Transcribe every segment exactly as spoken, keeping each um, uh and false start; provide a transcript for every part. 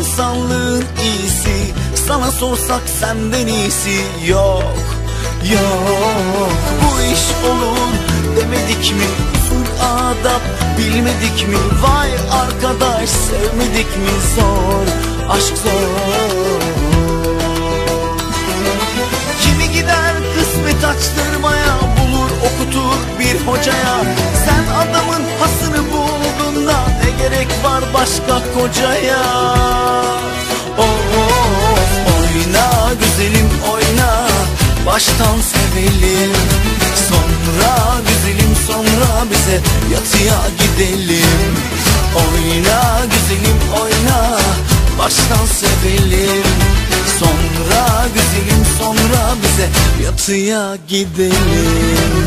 insanlığın iyisi, sana sorsak senden iyisi yok, yok. Bu iş olur demedik mi? Usul adap bilmedik mi? Vay arkadaş sevmedik mi? Zor, aşk zor. Kimi gider kısmet açtırmaya, bulur okutur bir hocaya. Sen adamın hasını buldun da ne gerek var başka kocaya? Oh, oh, oyna güzelim oyna, baştan sevelim. Sonra güzelim sonra bize yatıya gidelim. Oyna güzelim oyna, baştan sevelim. Sonra güzelim sonra bize yatıya gidelim.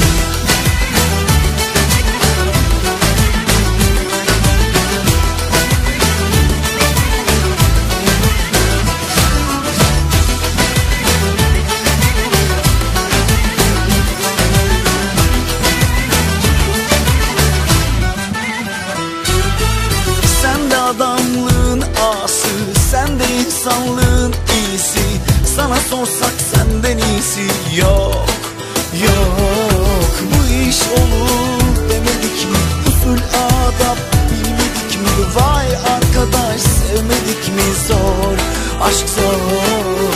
Adamlığın ası, sen de insanlığın iyisi. Sana sorsak senden iyisi yok, yok. Bu iş olur demedik mi? Usul adap bilmedik mi? Vay arkadaş sevmedik mi? Zor, aşk zor.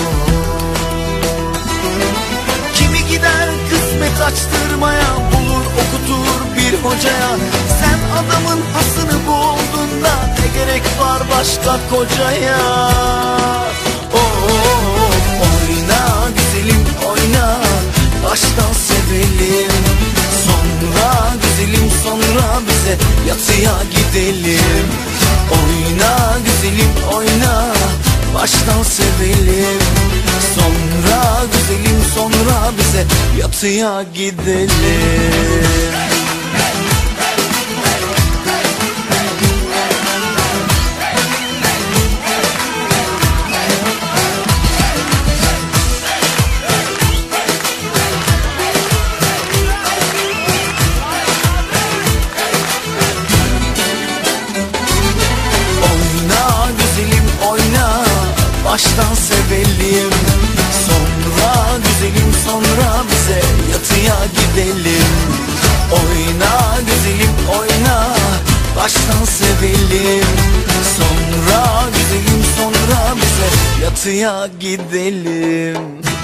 Kimi gider kısmet açtırmaya, bulur okutur bir hocaya. Sen adamın hasını buldun da ne gerek var başka kocaya? Oh, oh, oh, oyna güzelim oyna, baştan sevelim. Sonra güzelim sonra bize yatıya gidelim. Oyna güzelim oyna, baştan sevelim. Sonra güzelim sonra bize yatıya gidelim. Baştan sevelim. Sonra güzelim sonra bize yatıya gidelim. Oyna güzelim oyna, baştan sevelim. Sonra güzelim sonra bize yatıya gidelim.